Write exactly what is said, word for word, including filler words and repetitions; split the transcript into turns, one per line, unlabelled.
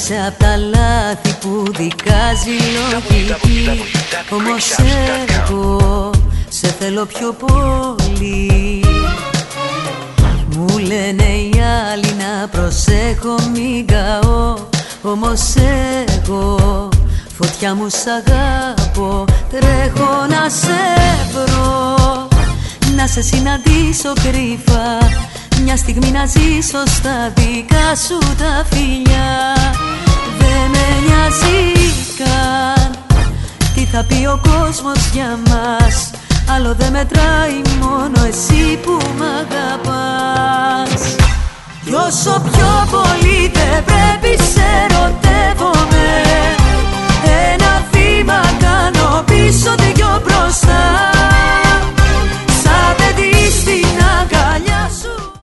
Είσαι απ' τα λάθη που δικάζει λογική. Όμως εγώ σε θέλω πιο πολύ. Μου λένε οι άλλοι να προσέχω μην καώ. Όμως εγώ φωτιά μου σ' αγαπώ. Τρέχω να σε βρω, να σε συναντήσω κρύφα, μια στιγμή να ζήσω στα δικά σου τα φιλιά. Δεν με νοιάζει καν τι θα πει ο κόσμος για μας. Άλλο δεν μετράει, μόνο εσύ που μ' αγαπάς. Κι όσο πιο πολύ δεν πρέπει σε ερωτεύομαι,